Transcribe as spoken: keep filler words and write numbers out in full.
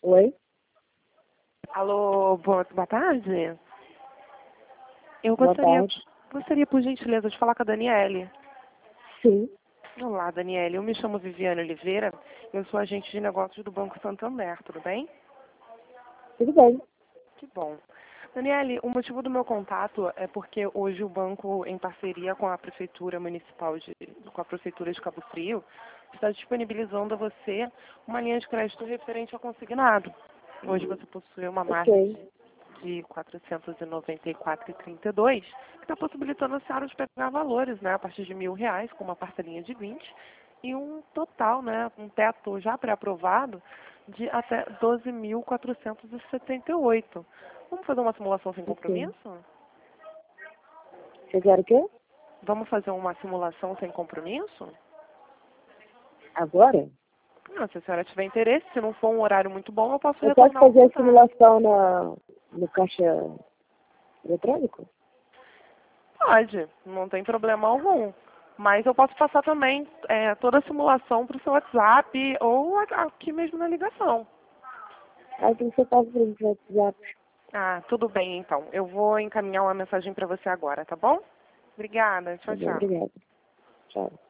Oi? Alô, boa, boa tarde. Eu Boa gostaria, tarde. gostaria, por gentileza, de falar com a Daniele. Sim, Olá, Daniele. Eu me chamo Viviane Oliveira. Eu sou agente de negócios do Banco Santander, tudo bem? tudo bem. Que bom. Daniele, o motivo do meu contato é porque hoje o banco, em parceria com a Prefeitura Municipal de, com a Prefeitura de Cabo Frio, está disponibilizando a você uma linha de crédito referente ao consignado. Hoje você possui uma margem Ok, de de quatrocentos e noventa e quatro vírgula trinta e dois, que está possibilitando a senhora de pegar valores, né, a partir de mil reais, com uma parcelinha de vinte, e um total, né, um teto já pré-aprovado de até doze mil quatrocentos e setenta e oito. Vamos fazer uma simulação sem ok. compromisso? Você quer o quê? Vamos fazer uma simulação sem compromisso? Agora? Não, se a senhora tiver interesse, se não for um horário muito bom, eu posso Eu posso retornar o fazer a contato. simulação na, no caixa eletrônico? Pode, não tem problema algum. Mas eu posso passar também é, toda a simulação para o seu WhatsApp ou a- aqui mesmo na ligação. Aí tem que você passa para mim no WhatsApp. Ah, tudo bem então. Eu vou encaminhar uma mensagem para você agora, tá bom? Obrigada. Tá Tchau, bom, tchau. obrigada. Tchau.